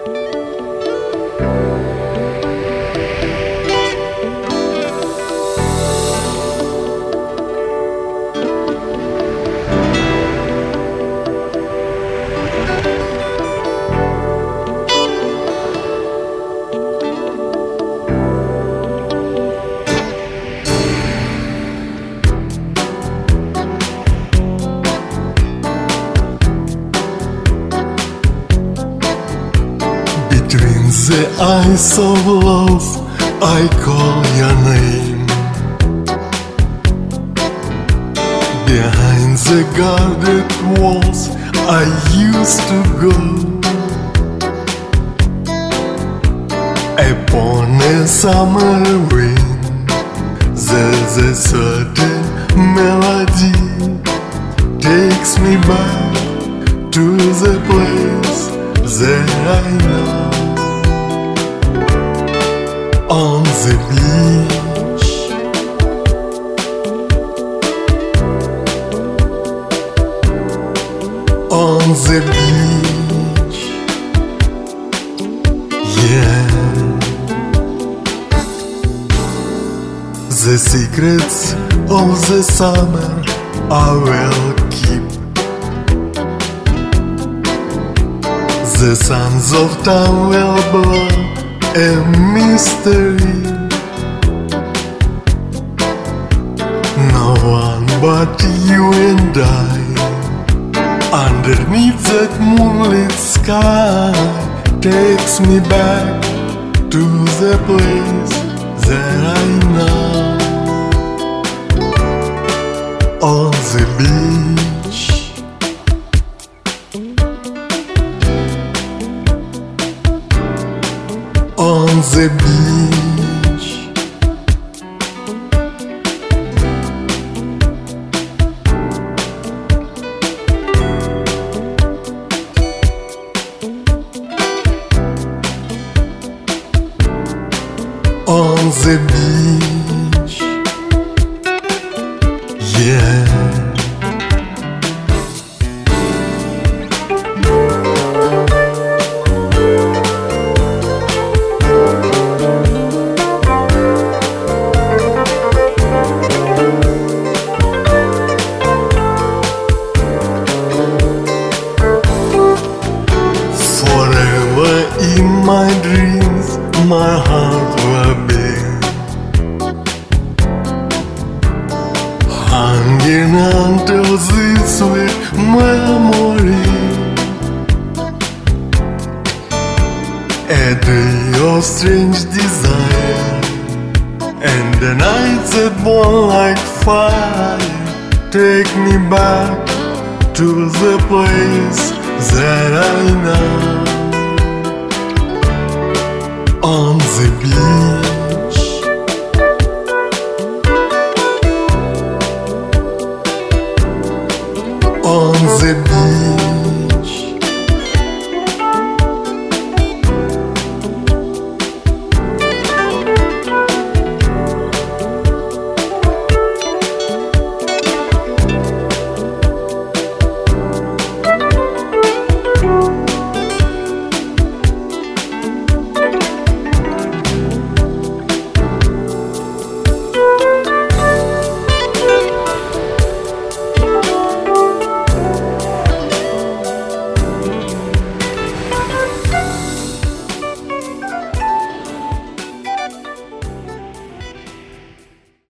Between the eyes of love, I call your name. Behind the guarded walls, I used to go. Upon a summer wind, there's a certain melody takes me back to the place that I know. On the beach, on the beach, yeah. The secrets of the summer I will keep. The sands of time will blow a mystery. No one but you and I, underneath that moonlit sky, takes me back to the place that I know. On the beach, on the beach, on the beach, yeah. In my dreams, my heart will be hanging until this sweet memory. A day of strange desire, and a night that burn like fire, take me back to the place that I know. On the beach,